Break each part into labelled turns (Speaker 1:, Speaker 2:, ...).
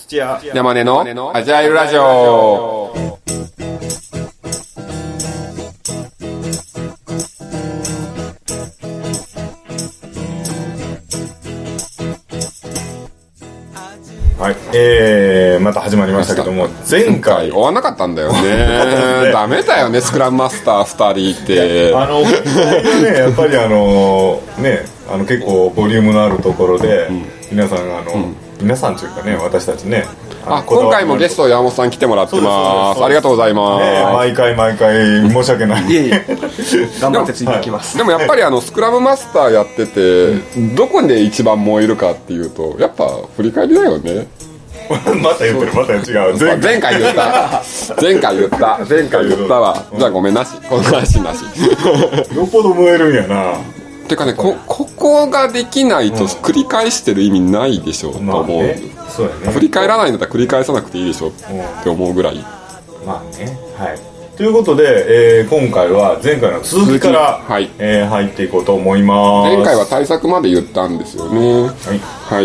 Speaker 1: 土屋
Speaker 2: 山根のアジャイルラジオ。
Speaker 1: はい、また始まりましたけども、前回
Speaker 2: 終わんなかったんだよね。ダメだよね、スクラムマスター2人って。
Speaker 1: ね、やっぱり結構ボリュームのあるところで、皆さん皆さんというかね、私たちね、
Speaker 2: 今回もゲスト山本さん来てもらってます。ありがとうございます、
Speaker 1: 毎回申し訳ない。
Speaker 3: いえいえ頑張ってついていきます。
Speaker 2: でもやっぱりスクラムマスターやってて、どこで一番燃えるかっていうと、やっぱ振り返りだよね。
Speaker 1: また言ってる、また違う。
Speaker 2: 前回言ったわ。じゃあごめんなし、この話なし。
Speaker 1: よっぽど燃えるんやな。
Speaker 2: てかね、ここができないと繰り返してる意味ないでしょ、と思う。
Speaker 1: そうやね、
Speaker 2: 振り返らないんだったら繰り返さなくていいでしょって思うぐらい。
Speaker 1: まあね、はい。ということで、今回は前回の続きから、入っていこうと思います。
Speaker 2: 前回は対策まで言ったんですよね。はい。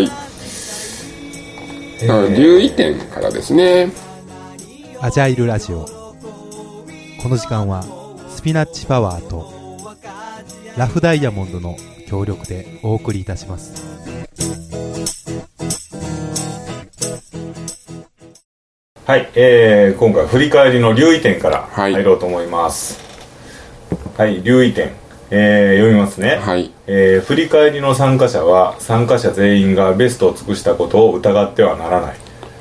Speaker 2: 留意点からですね。
Speaker 4: アジャイルラジオ。この時間はスピナッチパワーとラフダイヤモンドの協力でお送りいたします。
Speaker 1: はい、今回振り返りの留意点から入ろうと思います。はい、留意点、読みますね。
Speaker 2: はい。
Speaker 1: 振り返りの参加者は参加者全員がベストを尽くしたことを疑ってはならない。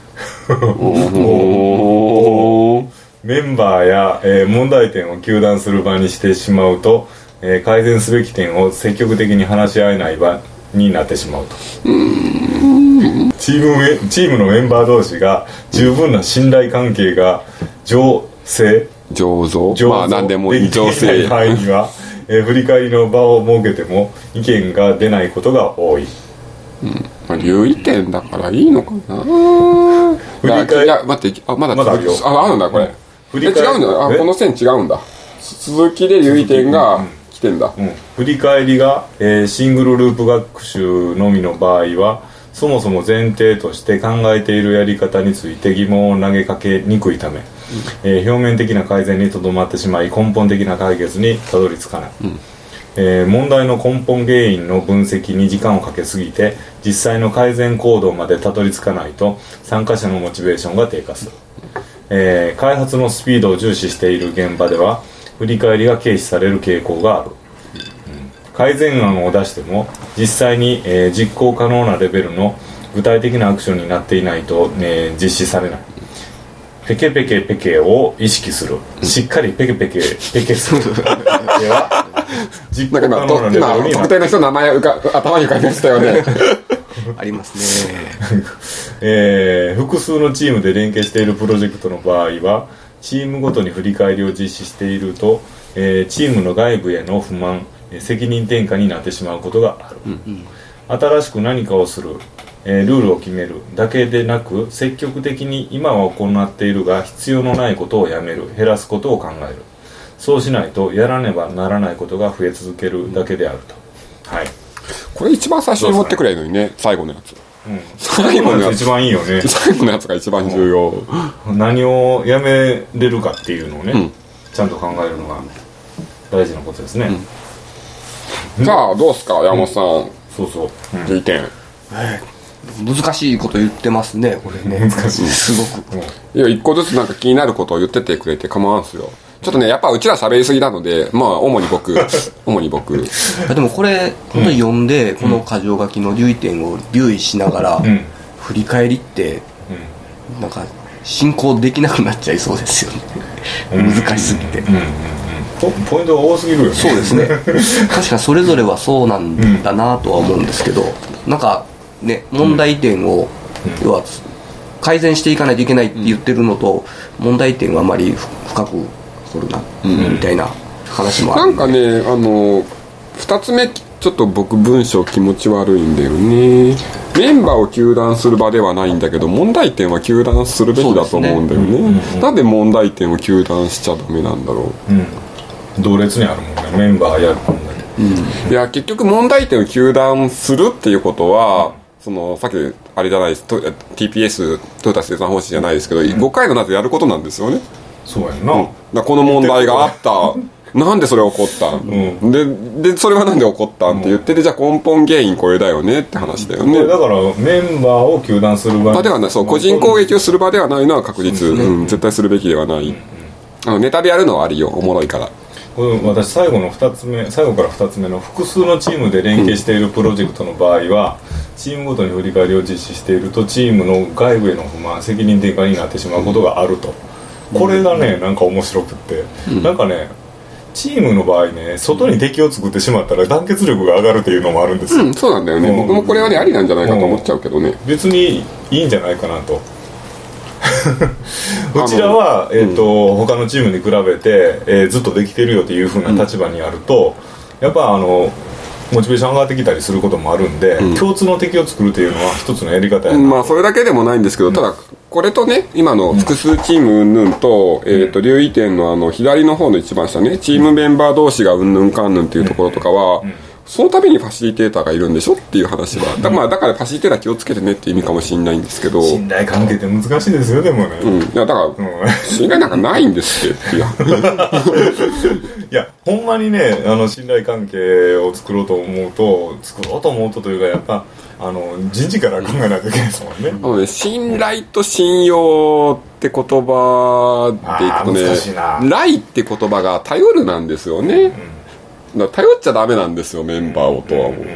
Speaker 1: メンバーや、問題点を糾弾する場にしてしまうと、改善すべき点を積極的に話し合えない場になってしまうと。チームのメンバー同士が十分な信頼関係が醸造
Speaker 2: まあ何でもいい
Speaker 1: できない範囲には、振り返りの場を設けても意見が出ないことが多い。
Speaker 2: 留意点だからいいのかな。振り返り、いや待って、まだあるよ。あるんだこれ。違うんだ。この線違うんだ。続きで留意点が来てんだ。
Speaker 1: 振り返りが、シングルループ学習のみの場合は、そもそも前提として考えているやり方について疑問を投げかけにくいため、表面的な改善にとどまってしまい根本的な解決にたどり着かない。問題の根本原因の分析に時間をかけすぎて実際の改善行動までたどり着かないと参加者のモチベーションが低下する。開発のスピードを重視している現場では振り返りが軽視される傾向がある。改善案を出しても実際に、実行可能なレベルの具体的なアクションになっていないと、実施されない。ペケペケを意識する。しっかりペケペケする。では実行可能なレベルになる。
Speaker 2: 特定の人の名前頭に浮かびましたよね。
Speaker 3: あります
Speaker 1: ね。複数のチームで連携しているプロジェクトの場合はチームごとに振り返りを実施していると、チームの外部への不満、責任転嫁になってしまうことがある。新しく何かをする、ルールを決めるだけでなく積極的に今は行っているが必要のないことをやめる、減らすことを考える。そうしないとやらねばならないことが増え続けるだけであると。はい。
Speaker 2: これ一番最初に持ってくれるのにね、最後のやつ。
Speaker 1: 最後のやつ一番いいよね。
Speaker 2: 最後のやつが一番重要。
Speaker 1: 何をやめれるかっていうのをね、ちゃんと考えるのが大事なことですね。
Speaker 2: じゃあどうすか山本さん。留意点。
Speaker 3: 難しいこと言ってますねこれね。
Speaker 1: 難しい。すごく。
Speaker 2: いや一個ずつなんか気になることを言っててくれて構わんすよ。ちょっとねやっぱうちら喋りすぎなので、まあ主に僕。
Speaker 3: でもこれ本当に読んで、この箇条書きの留意点を留意しながら、振り返りって、なんか進行できなくなっちゃいそうですよね。難しすぎて。
Speaker 1: ポイントが多すぎるよね。
Speaker 3: そうですね。確かにそれぞれはそうなんだなとは思うんですけど、なんかね問題点を、要は改善していかないといけないって言ってるのと、問題点はあまり深く掘るな、みたいな話もある。
Speaker 2: なんかね2つ目ちょっと僕文章気持ち悪いんだよね。メンバーを糾弾する場ではないんだけど問題点は糾弾するべきだと思うんだよね。なんで問題点を糾弾しちゃダメなんだろう。
Speaker 1: 同列にあるもんね、メンバーやるもんね。
Speaker 2: いや結局問題点を糾弾するっていうことはそのさっきあれじゃないです TPS トヨタ生産方針じゃないですけど、5回の夏やることなんですよね。
Speaker 1: そうやんな、
Speaker 2: だこの問題があったなんでそれ起こったん、でそれはなんで起こったんって言ってでじゃあ根本原因これだよねって話だよね。
Speaker 1: だからメンバーを糾弾する場
Speaker 2: ではない、そう個人攻撃をする場ではないのは確実、絶対するべきではない、ネタでやるのはありよ、おもろいから。
Speaker 1: 私最後から2つ目の複数のチームで連携しているプロジェクトの場合は、チームごとに振り返りを実施しているとチームの外部への不満責任転嫁になってしまうことがあると、これがねなんか面白くって、なんかねチームの場合ね外に敵を作ってしまったら団結力が上がるっていうのもあるんですよ、
Speaker 2: そうなんだよね、僕もこれはねありなんじゃないかと思っちゃうけどね、
Speaker 1: 別にいいんじゃないかなとうちらは、他のチームに比べて、ずっとできてるよっていう風な立場にあると、やっぱモチベーション上がってきたりすることもあるんで、共通の敵を作るというのは一つのやり方やな、
Speaker 2: まあそれだけでもないんですけど、ただこれとね今の複数チーム云々と、留意点の左の方の一番下ね、チームメンバー同士がうんぬんかんぬんっていうところとかは、そのためにファシリテーターがいるんでしょっていう話は、だからファシリテーター気をつけてねっていう意味かもしれないんですけど、
Speaker 1: 信頼関係って難しいですよでもね、
Speaker 2: いやだから、信頼なんかないんですってい
Speaker 1: やほんまにね信頼関係を作ろうと思うとというかやっぱ人事から考えないといけないですもんね。
Speaker 2: 信頼と信用って言葉でいくとね、
Speaker 1: 難しいな。
Speaker 2: 頼って言葉が頼るなんですよね、だから頼っちゃダメなんですよメンバーをとは思う、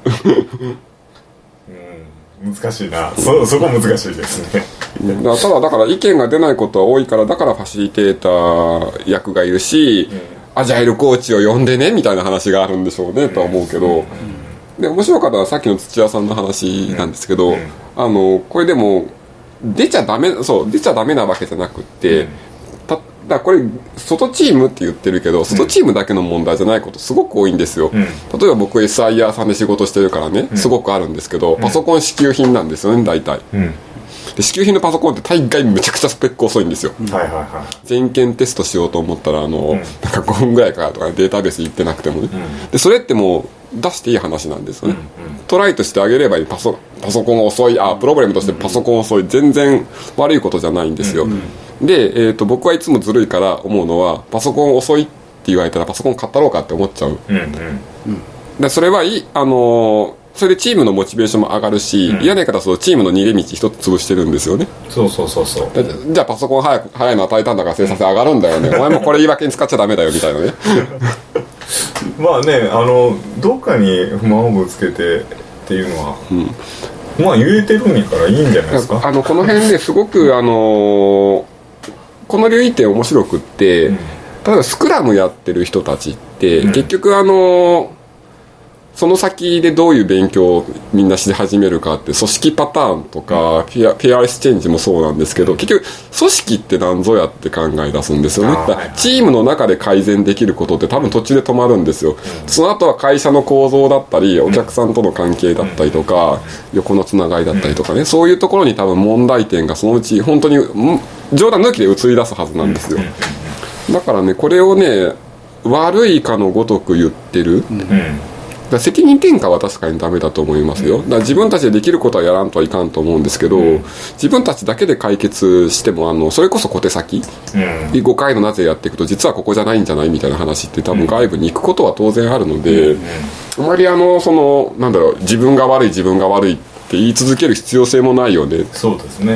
Speaker 1: 難しいな、そこ難しいですね
Speaker 2: だから意見が出ないことは多いから、だからファシリテーター役がいるし、アジャイルコーチを呼んでねみたいな話があるんでしょうねとは思うけど、で面白かったのはさっきの土屋さんの話なんですけど、これでも出ちゃダメなわけじゃなくって、だからこれ外チームって言ってるけど外チームだけの問題じゃないことすごく多いんですよ、例えば僕 SIR さんで仕事してるからね、すごくあるんですけど、パソコン支給品なんですよね大体、で支給品のパソコンって大概めちゃくちゃスペック遅いんですよ、全件テストしようと思ったらなんか5分ぐらいかかるとか、データベース行ってなくてもね、でそれってもう出していい話なんですよね、トライとしてあげればいい、パソコン遅い、プログラムとしてパソコン遅い、全然悪いことじゃないんですよ、で、僕はいつもずるいから思うのは、パソコン遅いって言われたらパソコン買ったろうかって思っちゃう、でそれはいいそれでチームのモチベーションも上がるし、嫌な言い方するとチームの逃げ道一つ潰してるんですよね。
Speaker 1: そう
Speaker 2: じゃあパソコン早いの与えたんだから生産性上がるんだよねお前もこれ言い訳に使っちゃダメだよみたいなね
Speaker 1: まあねどっかに不満をぶつけてっていうのは、まあ言えてるんやからいいんじゃないですか。
Speaker 2: この辺ですごくこの留意点面白くって、例えばスクラムやってる人たちって、結局その先でどういう勉強をみんなし始めるかって組織パターンとか、ペアレスチェンジもそうなんですけど、結局組織って何ぞやって考え出すんですよね。だからチームの中で改善できることって多分途中で止まるんですよ、その後は会社の構造だったりお客さんとの関係だったりとか、横のつながりだったりとかね、そういうところに多分問題点がそのうち本当に冗談抜きで映り出すはずなんですよ。だからねこれをね悪いかのごとく言ってる、だ責任転嫁は確かにダメだと思いますよ。だから自分たちでできることはやらんとはいかんと思うんですけど、自分たちだけで解決してもそれこそ小手先、5回のなぜやっていくと実はここじゃないんじゃないみたいな話って多分外部に行くことは当然あるので、あまり自分が悪いって言い続ける必要性もないよね。
Speaker 1: そうですね、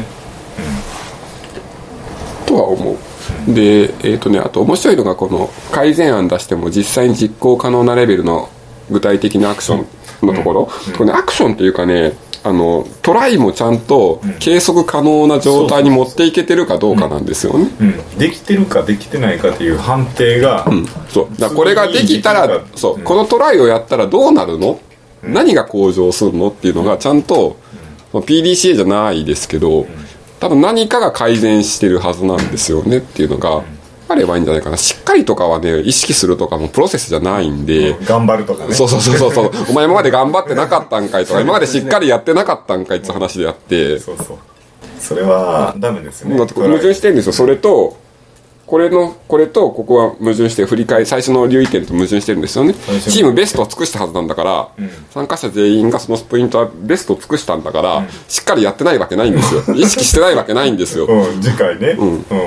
Speaker 2: とは思う。であと面白いのがこの改善案出しても実際に実行可能なレベルの具体的なアクションのところ、これね、アクションっていうかねトライもちゃんと計測可能な状態に持っていけてるかどうかなんですよね、
Speaker 1: できてるかできてないかっていう判定が、
Speaker 2: そうだからこれができたらこのトライをやったらどうなるの、何が向上するのっていうのがちゃんと、PDCA じゃないですけど、多分何かが改善してるはずなんですよねっていうのがあればいいんじゃないかな。しっかりとかはね意識するとかもプロセスじゃないんで、
Speaker 1: 頑張るとかね、
Speaker 2: そうお前今まで頑張ってなかったんかいとか今までしっかりやってなかったんかいって話であって、
Speaker 1: それはダメですよね。
Speaker 2: 矛盾してるんですよ。それとこれとここは矛盾して振り返り最初の留意点と矛盾してるんですよね。チームベストを尽くしたはずなんだから、参加者全員がそのスプリントはベストを尽くしたんだから、しっかりやってないわけないんですよ。意識してないわけないんですよ。
Speaker 1: 次回ね。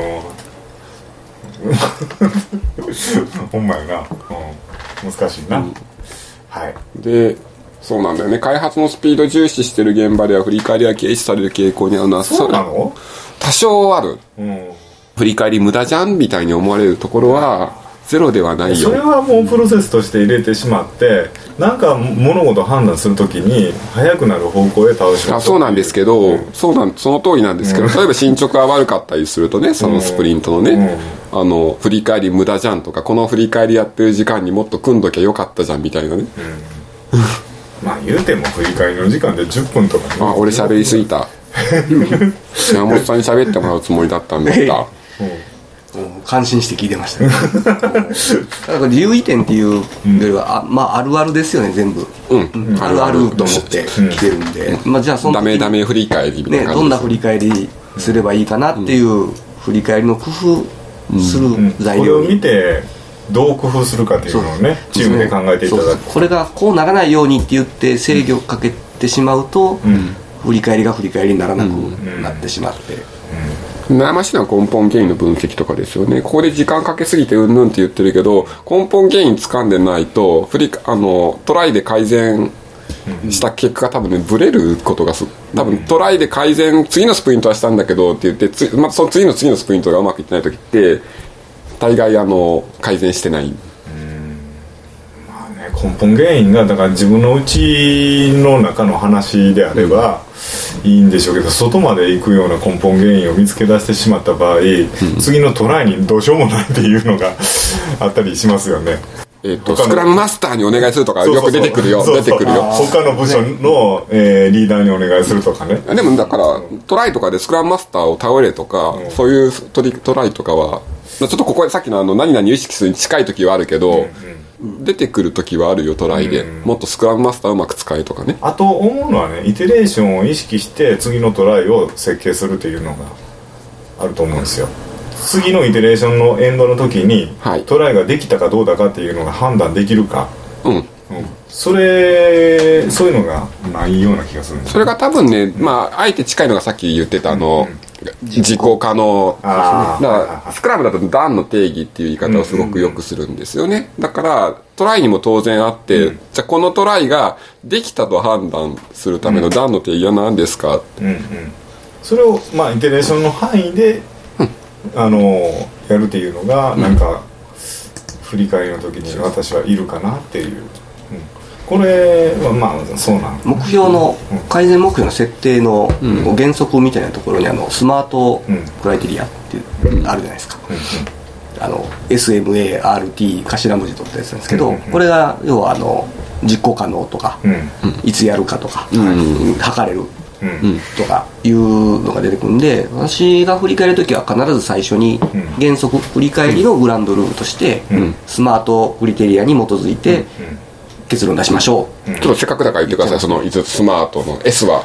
Speaker 1: ほんまやな。難しいな。はい。
Speaker 2: で、そうなんだよね。開発のスピード重視してる現場では振り返りが軽視される傾向にあるのは、
Speaker 1: そうなの？
Speaker 2: 多少ある。振り返り無駄じゃんみたいに思われるところはゼロではないよ。
Speaker 1: それはもうプロセスとして入れてしまって、なんか物事を判断するときに早くなる方向へ倒しよう。
Speaker 2: そうなんですけど、その通りなんですけど、例えば進捗が悪かったりするとね、そのスプリントのね、振り返り無駄じゃんとか、この振り返りやってる時間にもっと組んどきゃよかったじゃんみたいなね。
Speaker 1: まあ言うても振り返りの時間で10分とかね。
Speaker 2: 俺喋りすぎた。山本さんに喋ってもらうつもりだったんだった。
Speaker 3: 感心して聞いてましたね。だから留意点っていうよりは、あるあるですよね、全部。あるあると思って聞けるんで、じゃあその
Speaker 2: ダメ振り返りみたいな感じ、
Speaker 3: どんな振り返りすればいいかなっていう振り返りの工夫する材料
Speaker 1: これを見てどう工夫するかっていうのをね、チームで考えていただく。
Speaker 3: これがこうならないようにって言って制御をかけてしまうと、振り返りが振り返りにならなくなってしまって、
Speaker 2: 悩ましいのは根本原因の分析とかですよね。ここで時間かけすぎてうんぬんって言ってるけど、根本原因掴んでないとトライで改善した結果が多分ねブレることが多分トライで改善次のスプリントはしたんだけどって言ってその次のスプリントがうまくいってない時って大概改善してない。
Speaker 1: まあね、根本原因がだから自分のうちの中の話であれば、いいんでしょうけど、外まで行くような根本原因を見つけ出してしまった場合、次のトライにどうしようもないっていうのがあったりしますよね。
Speaker 2: スクラムマスターにお願いするとかよく出てくるよ。出てくるよ。
Speaker 1: 他の部署の、リーダーにお願いするとかね。
Speaker 2: でもだからトライとかでスクラムマスターを倒れとか、そういうトライとかはちょっとここでさっきの何々意識するに近い時はあるけど、出てくる時はあるよトライで、もっとスクラムマスターをうまく使えとかね。
Speaker 1: あと思うのはね、イテレーションを意識して次のトライを設計するっていうのがあると思うんですよ。次のイテレーションのエンドの時に、トライができたかどうだかっていうのが判断できるか、そういうのがないような気がするんです。
Speaker 2: それが多分ね、あえて近いのがさっき言ってた実行可能。だからスクラムだと段の定義っていう言い方をすごくよくするんですよね。だからトライにも当然あって、じゃあこのトライができたと判断するための段の定義は何ですか、
Speaker 1: それをイテレーションの範囲でやるっていうのがなんか振り返りの時に私はいるかなっていう、これはそうなんです、ね、
Speaker 3: 目標の改善目標の設定の原則みたいなところにスマートクライテリアってあるじゃないですか、SMART 頭文字取ったやつなんですけど、これが要は実行可能とか、いつやるかとか、測れるとかいうのが出てくるんで、私が振り返るときは必ず最初に原則振り返りのグランドルールとしてスマートクリテリアに基づいて結論出しましょう。
Speaker 2: ちょっとせっかくだから言ってください。その5つスマートの S は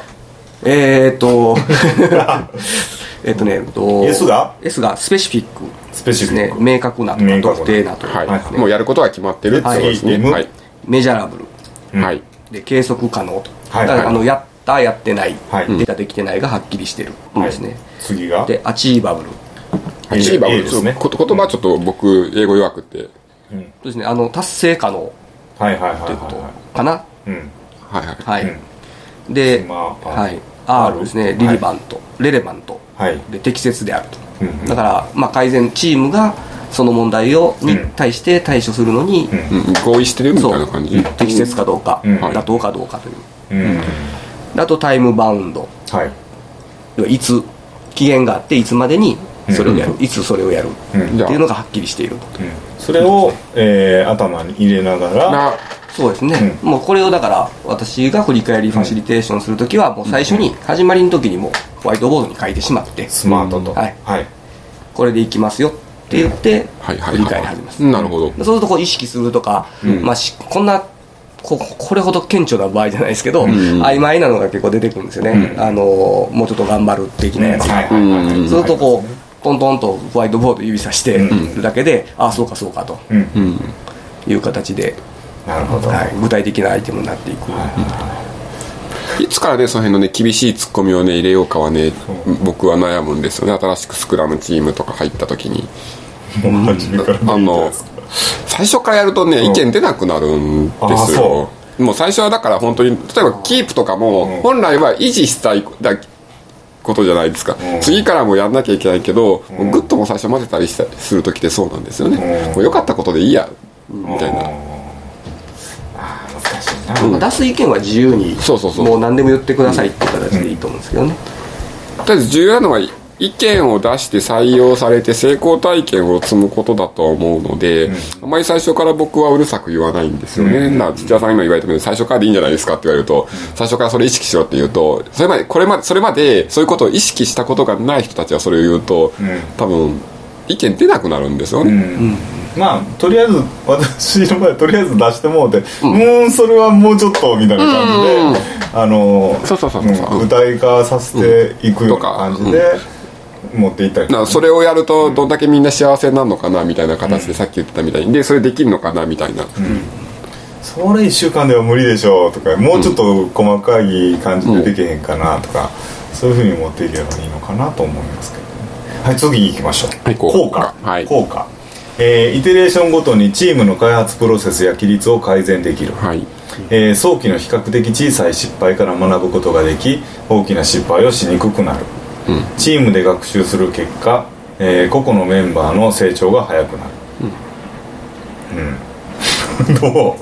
Speaker 3: S がスペシフィックですね。明確なとか特定なとか、
Speaker 2: もうやることは決まってるってことですね。
Speaker 3: メジャラブル、で計測可能と、だからやってない、データできてないがはっきりしてるんですね。
Speaker 1: 次が
Speaker 3: でアチーバブル。
Speaker 2: アチーバブルですね。言葉ちょっと僕英語弱くて、
Speaker 3: そうですね、達成可能ということかな。で、R ですね、レレバントで適切であると。だから改善チームがその問題に対して対処するのに
Speaker 2: 合意してるみたいな感じ。
Speaker 3: 適切かどうか、妥当かどうかという。あとタイムバウンド、いつ期限があっていつまでにそれをやる、いつそれをやるっていうのがはっきりしていると、
Speaker 1: それを、頭に入れながら、
Speaker 3: そうですね、もうこれをだから私が振り返りファシリテーションするときはもう最初に始まりの時にもホワイトボードに書いてしまって、
Speaker 1: スマートと、
Speaker 3: これでいきますよって言って振り返り始めます。
Speaker 2: なるほど。
Speaker 3: そうするとこう意識するとか、こんなこれほど顕著な場合じゃないですけど、曖昧なのが結構出てくるんですよね。もうちょっと頑張る的なやつが、そうするとトントンとホワイトボード指さしてるだけで、ああそうかそうかという形で、
Speaker 1: なるほど、
Speaker 3: 具体的なアイテムになっていく。
Speaker 2: いつからねその辺のね厳しいツッコミをね入れようかはね僕は悩むんですよね。新しくスクラムチームとか入った時に
Speaker 1: もう初めから
Speaker 2: 最初からやるとね意見出なくなるんですよ。もう最初はだから本当に例えばキープとかも本来は維持したいことじゃないですか、次からもやんなきゃいけないけど、もうグッとも最初混ぜたりする時ってそうなんですよね、もう良かったことでいいやみたいな。
Speaker 1: 難しいな、
Speaker 3: 出す意見は自由にもう何でも言ってくださいっていう形でいいと思うんですけどね。
Speaker 2: とりあえず重要なのは意見を出して採用されて成功体験を積むことだと思うので、あまり最初から僕はうるさく言わないんですよね。土屋さん今言われたけど最初からでいいんじゃないですかって言われると、最初からそれ意識しろって言うとそれまでそういうことを意識したことがない人たちはそれを言うと、多分意見出なくなるんですよね、
Speaker 1: まあとりあえず私の場合とりあえず出してもうて、それはもうちょっとみたいな感じで具体化させていくような感じで持っていったり、
Speaker 2: それをやるとどんだけみんな幸せになるのかなみたいな形でさっき言ってたみたいにでそれできるのかなみたいな、
Speaker 1: それ1週間では無理でしょうとか、もうちょっと細かい感じでできへんかなとか、そういうふうに持っていけばいいのかなと思いますけどね。はい、次行きましょう。効果、効果、イテレーションごとにチームの開発プロセスや規律を改善できる、早期の比較的小さい失敗から学ぶことができ大きな失敗をしにくくなる、チームで学習する結果、個々のメンバーの成長が早くなる、ど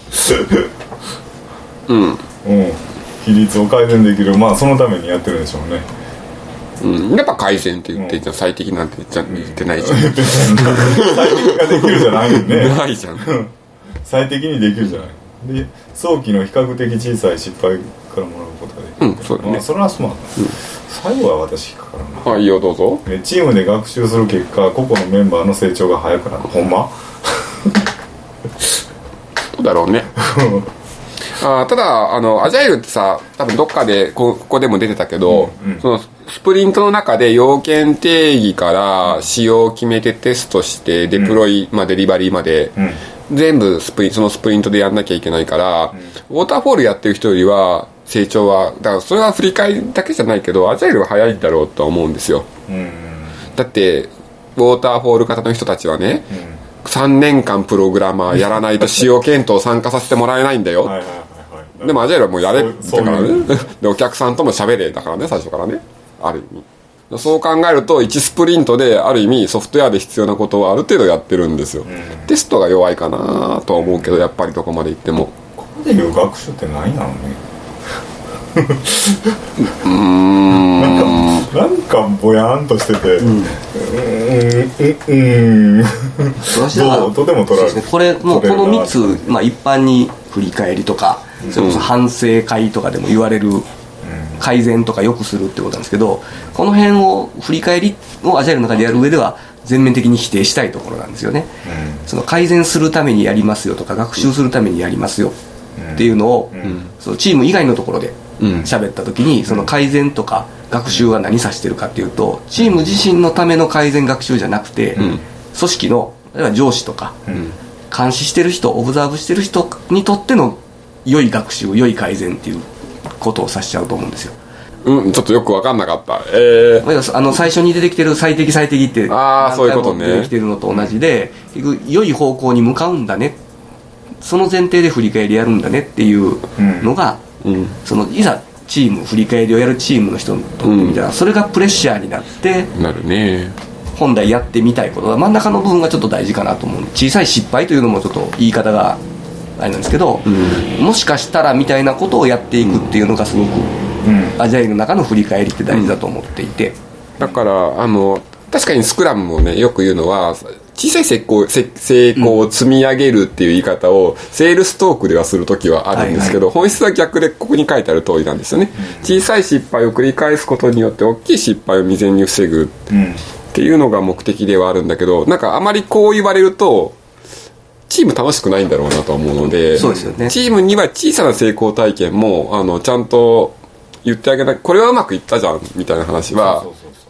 Speaker 1: う比率を改善できる、まあそのためにやってるんでしょうね。
Speaker 2: やっぱ改善って言って、最適なんて言ってないじゃん
Speaker 1: 最適ができるじゃないね
Speaker 2: ないじゃん
Speaker 1: 最適にできるじゃないで、早期の比較的小さい失敗から学ぶことができる、
Speaker 2: そうだね、
Speaker 1: それはそうなんだ、最後は私引っかかるな。
Speaker 2: いいよどうぞ。
Speaker 1: チームで学習する結果個々のメンバーの成長が早くなる、ほんま
Speaker 2: どうだろうねただアジャイルってさ多分どっかでここでも出てたけど、そのスプリントの中で要件定義から仕様を決めてテストしてデプロイ、デリバリーまで、全部そのスプリントでやんなきゃいけないから、ウォーターフォールやってる人よりは成長はだからそれは振り返りだけじゃないけどアジャイルは早いんだろうとは思うんですよ、だってウォーターフォール型の人たちはね、3年間プログラマーやらないと使用検討参加させてもらえないんだよでもアジャイルはもうやれってからねでお客さんとも喋れだからね最初からね、ある意味そう考えると1スプリントである意味ソフトウェアで必要なことをある程度やってるんですよ、テストが弱いかなとは思うけどやっぱりどこまで行っても
Speaker 1: ここでいう学習って何なのねなんかぼやんとしててどうとでも取られる、
Speaker 3: これもうこの3つ、一般に振り返りとかそれこそ反省会とかでも言われる改善とか良くするってことなんですけど、この辺を振り返りをアジャイルの中でやる上では全面的に否定したいところなんですよね、その改善するためにやりますよとか学習するためにやりますよっていうのを、そのチーム以外のところで喋った時に、その改善とか学習は何指してるかっていうと、チーム自身のための改善学習じゃなくて、組織の例えば上司とか、監視してる人オブザーブしてる人にとっての良い学習良い改善っていうことを指しちゃうと思うんですよ。
Speaker 2: ちょっとよく分かんなかった。
Speaker 3: 最初に出てきてる最適って
Speaker 2: そういうことね、
Speaker 3: 出てきてるのと同じで、良い方向に向かうんだね、その前提で振り返りやるんだねっていうのが、そのいざチーム振り返りをやるチームの人にとってみたら、それがプレッシャーになって
Speaker 2: なるね。
Speaker 3: 本来やってみたいことが真ん中の部分がちょっと大事かなと思う。小さい失敗というのもちょっと言い方があれなんですけど、もしかしたらみたいなことをやっていくっていうのがすごく、アジャイルの中の振り返りって大事だと思っていて、
Speaker 2: だから確かにスクラムもねよく言うのは小さい成功を積み上げるっていう言い方をセールストークではするときはあるんですけど、本質は逆でここに書いてある通りなんですよね、小さい失敗を繰り返すことによって大きい失敗を未然に防ぐっていうのが目的ではあるんだけど、なんかあまりこう言われるとチーム楽しくないんだろうなと思うので、
Speaker 3: そうですよね、
Speaker 2: チームには小さな成功体験もちゃんと言ってあげない、これはうまくいったじゃんみたいな話は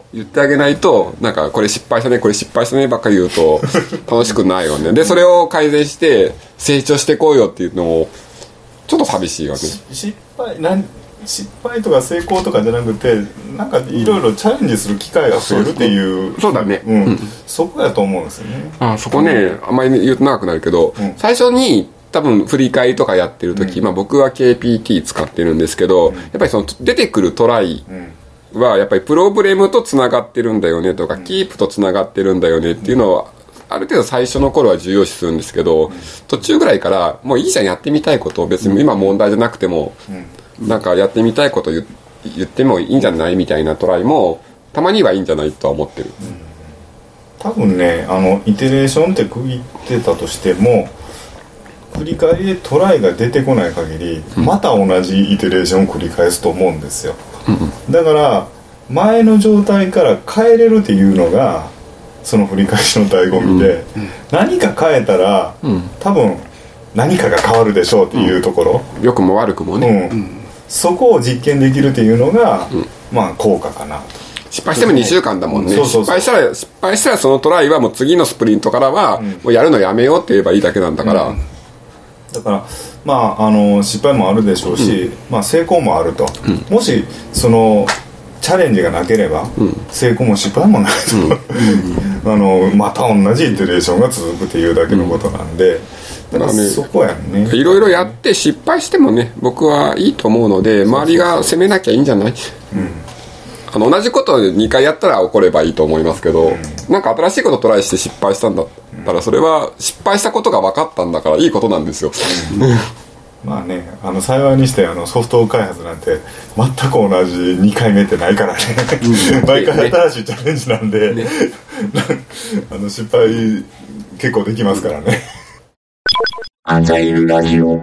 Speaker 2: 言ってあげないと、なんかこれ失敗したねこれ失敗したねばっかり言うと楽しくないよね。でそれを改善して成長してこうよっていうのもちょっと寂しいよね。
Speaker 1: 失敗とか成功とかじゃなくて、なんかいろいろチャレンジする機会が増えるっていう、
Speaker 2: そうだね、
Speaker 1: そこやと思うんですよね。
Speaker 2: そこね、あんまり言うと長くなるけど、最初に多分振り返りとかやってる時、僕は KPT 使ってるんですけど、やっぱりその出てくるトライはやっぱりプロブレムとつながってるんだよねとか、キープとつながってるんだよねっていうのはある程度最初の頃は重要視するんですけど、途中ぐらいからもういいじゃん、やってみたいことを別に今問題じゃなくても、なんかやってみたいこと言ってもいいんじゃないみたいなトライもたまにはいいんじゃないとは思ってる。
Speaker 1: 多分ね、イテレーションって区切ってたとしても、振り返りでトライが出てこない限り、また同じイテレーションを繰り返すと思うんですよ。だから前の状態から変えれるっていうのがその振り返しの醍醐味で、何か変えたら、多分何かが変わるでしょうっていうところ、
Speaker 2: 良くも悪くもね、
Speaker 1: そこを実験できるっていうのが、まあ効果かなと。
Speaker 2: 失敗しても2週間だもんね。失敗したらそのトライはもう次のスプリントからはもうやるのやめようって言えばいいだけなんだから、
Speaker 1: だからまあ失敗もあるでしょうし、まあ成功もあると、もしそのチャレンジがなければ、成功も失敗もないと、また同じイテレーションが続くっていうだけのことなんで、だからそこやんね。
Speaker 2: いろいろやって失敗してもね、僕はいいと思うので、周りが責めなきゃいいんじゃない。同じことを2回やったら怒ればいいと思いますけど、なんか新しいことトライして失敗したんだったら、それは失敗したことが分かったんだからいいことなんですよ。
Speaker 1: まあね、幸いにしてソフト開発なんて全く同じ2回目ってないからね。毎回新しいチャレンジなんで、失敗結構できますからね。
Speaker 5: アジャイルラジオ。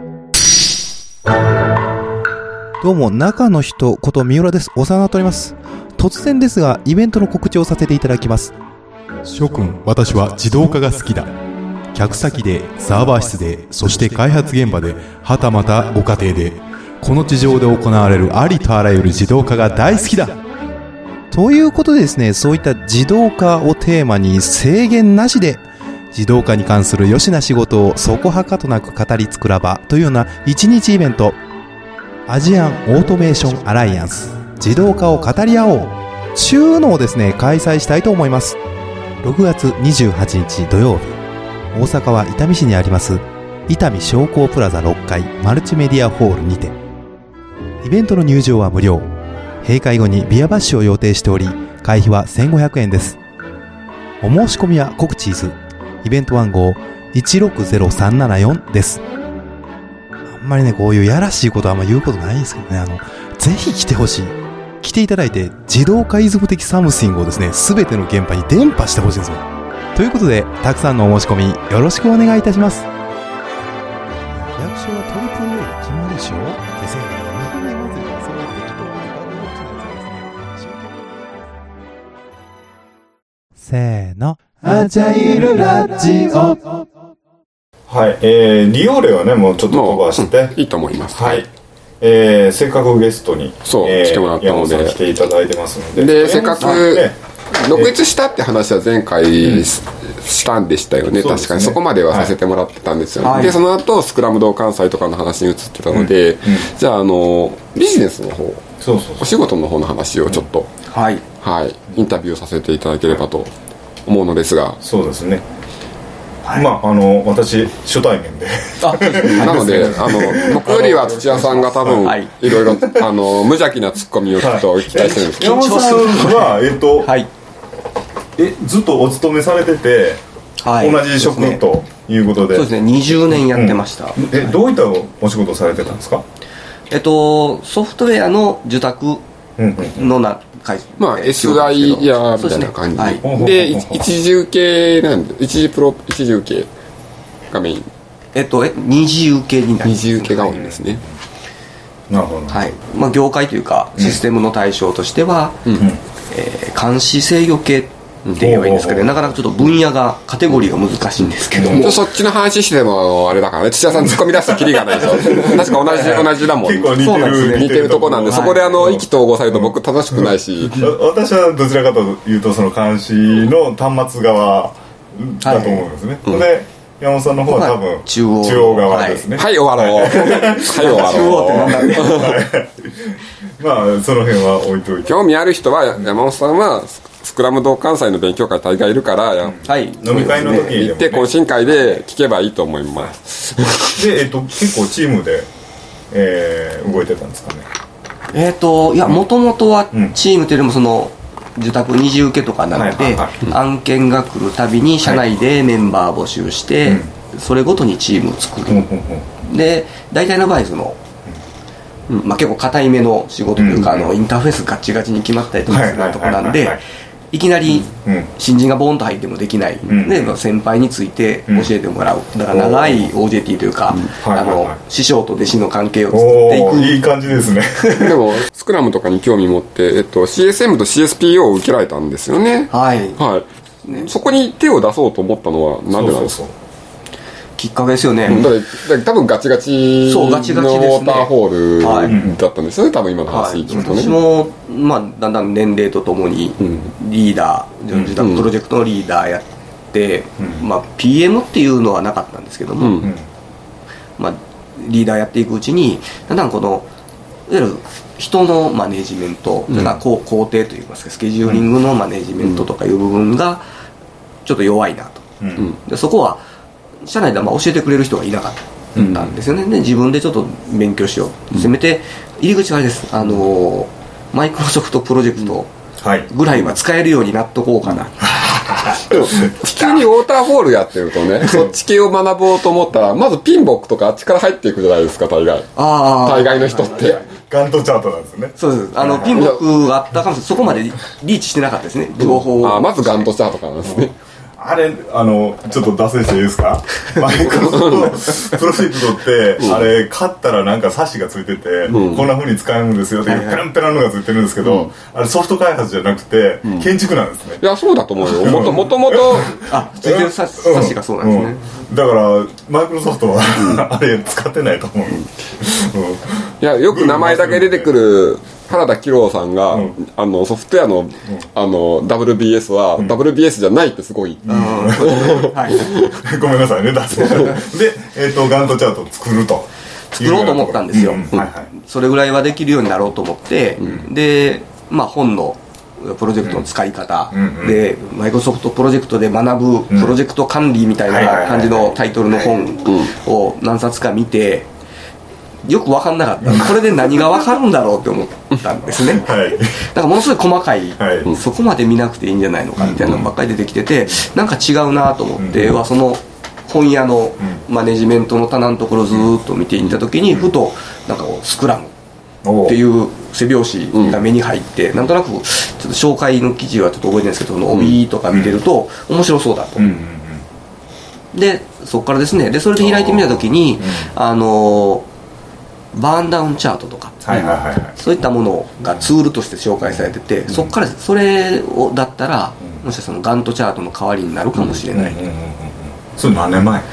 Speaker 4: どうも、中の人こと三浦です。お世話になっております。突然ですが、イベントの告知をさせていただきます。諸君、私は自動化が好きだ。客先で、サーバー室で、そして開発現場で、はたまたご家庭で、この地上で行われるありとあらゆる自動化が大好きだ。ということでですね、そういった自動化をテーマに制限なしで、自動化に関する良しな仕事をそこはかとなく語りつくらばというような一日イベント、アジアンオートメーションアライアンス自動化を語り合おうちゅうのをですね、開催したいと思います。6月28日土曜日、大阪は伊丹市にあります伊丹商工プラザ6階マルチメディアホールにて、イベントの入場は無料、閉会後にビアバッシュを予定しており、会費は1500円です。お申し込みは告知図イベント番号160374です。あんまりね、こういうやらしいことはあんま言うことないんですけどね、ぜひ来てほしい。来ていただいて、自動化イズム的サムシングをですね、すべての現場に伝播してほしいんですよ。ということで、たくさんのお申し込み、よろしくお願いいたします。略称はトリプル A 決まり賞手製が日本絵祭りがそうやってきとせーの、アジャイルラジオ。
Speaker 1: はい、リオーレはね、もうちょっと飛ばして、
Speaker 2: いいと思います。
Speaker 1: はい。せっかくゲストに
Speaker 2: 来てもらったので、
Speaker 1: 来ていただいてますので、
Speaker 2: でせっかく独立したって話は前回したんでしたよね。確かにそこまではさせてもらってたんですよね。はい、でその後スクラム同関西とかの話に移ってたので、じゃあビジネスの方、お仕事の方の話をちょっと、はいインタビューさせていただければと思うのですが。
Speaker 1: そうですね。まあ私初対面で
Speaker 2: なので僕よりは土屋さんが多分いろいろ無邪気なツッコミをきっと期待してるんですけど、
Speaker 1: 山本さんはずっとお勤めされてて、同じ職ということで。
Speaker 3: そうですね、20年やってました。
Speaker 1: どういったお仕事をされてたんですか？
Speaker 3: ソフトウェアの受託の
Speaker 2: まあ SI やみたいな感じで、一次受けなんで、一次受けがメイン。
Speaker 3: 二次受けになります。
Speaker 2: 二次受けが多いんですね。
Speaker 1: なるほど。
Speaker 3: はい。まあ業界というかシステムの対象としては、監視制御系って言えばいいんですけど、なかなかちょっと分野がカテゴリーが難しいんですけども、
Speaker 2: そっちの話してもあれだからね、土屋さん突っ込み出すとキリがないでしょ。確か同じだもん。
Speaker 1: 結構
Speaker 2: 似てるとこなんで、そこで意気投合されると僕楽しくないし、
Speaker 1: 私はどちらかというとその監視の端末側だと思うんですね。で山本さんの方は多分中央側ですね。
Speaker 2: はい終わろう。はい終わろう。
Speaker 3: 中央ってなんだね。
Speaker 1: まあその辺は置いといて、
Speaker 2: 興味ある人は山本さんはスクラム同関西の勉強会大会いるから、
Speaker 3: はい、
Speaker 1: 飲み会の時に
Speaker 2: 行って懇親会で聞けばいいと思います。
Speaker 1: で結構チームで、動いてたんですかね。
Speaker 3: いやもともとはチームというよりもその受託二次受けとかなので、案件が来るたびに社内でメンバー募集して、それごとにチームを作る、で大体の場合その、まあ、結構硬いめの仕事というか、インターフェースガチガチに決まったりとかするとこなんで、いきなり新人がボーンと入ってもできない、で先輩について教えてもらう、だから長い OJT というか、師匠と弟子の関係を作っていく。
Speaker 1: いい感じですね。
Speaker 2: でもスクラムとかに興味持って、CSM と CSPO を受けられたんですよね。
Speaker 3: はい、
Speaker 2: そこに手を出そうと思ったのは何でなんですか？
Speaker 3: きっかけですよね。
Speaker 2: だから多分ガチガチのウォーターホールだったんですよね、多分今の話聞くとね。
Speaker 3: 私も、まあ、だんだん年齢とともにリーダー、プロジェクトのリーダーやって、まあ、PM っていうのはなかったんですけども、まあ、リーダーやっていくうちにだんだんこのいわゆる人のマネジメント、工程といいますかスケジューリングのマネジメントとかいう部分がちょっと弱いなと、でそこは社内ではまあ教えてくれる人がいなかったんですよね。で自分でちょっと勉強しよう、せめて入り口はあれです、マイクロソフトプロジェクトぐらいは使えるようになっとこうかな。
Speaker 2: 地球にウォーターホールやってるとね、そっち系を学ぼうと思ったらまずピンボックとかあっちから入っていくじゃないですか、大概の人って。
Speaker 1: ガントチャートなんですね。
Speaker 3: そうです。ピンボックがあったかもしれない。そこまでリーチしてなかったですね、情報を。
Speaker 2: まずガントチャートからなんですね。
Speaker 1: あれちょっと脱線していいですか？マイクロソフトプロジェクトって、あれ買ったらなんかサッシがついてて、こんな風に使えるんですよっていうペランペランのがついてるんですけど、あれソフト開発じゃなくて建築なんですね。
Speaker 2: いやそうだと思うよ。もともと
Speaker 3: ついてるサッシがそうなんですね。
Speaker 1: だからマイクロソフトはあれ使ってないと思う。
Speaker 2: いやよく名前だけ出てくる原田輝郎さんが、ソフトウェアの、WBS は、WBS じゃないってすごい、
Speaker 1: ごめんなさいね、脱線で、ガントチャートを作ろ
Speaker 3: うと思ったんですよ。それぐらいはできるようになろうと思って、で、まあ、本のプロジェクトの使い方で、マイクロソフトプロジェクトで学ぶプロジェクト管理みたいな感じのタイトルの本を何冊か見て、よく分かんなかった。これで何が分かるんだろうって思ったんですね。だからものすごい細かい、そこまで見なくていいんじゃないのかみたいなのばっかり出てきてて、なんか違うなと思って、その本屋のマネジメントの棚のところをずーっと見ていった時に、ふとなんかスクラムっていう背表紙が目に入って、なんとなくちょっと紹介の記事はちょっと覚えてないんですけど、その帯とか見てると面白そうだと。でそこからですね、でそれで開いてみた時にバーンダウンチャートとか、そういったものがツールとして紹介されてて、そこからそれをだったら、もしかしたらガントチャートの代わりになるかもしれない。
Speaker 1: それ何年前？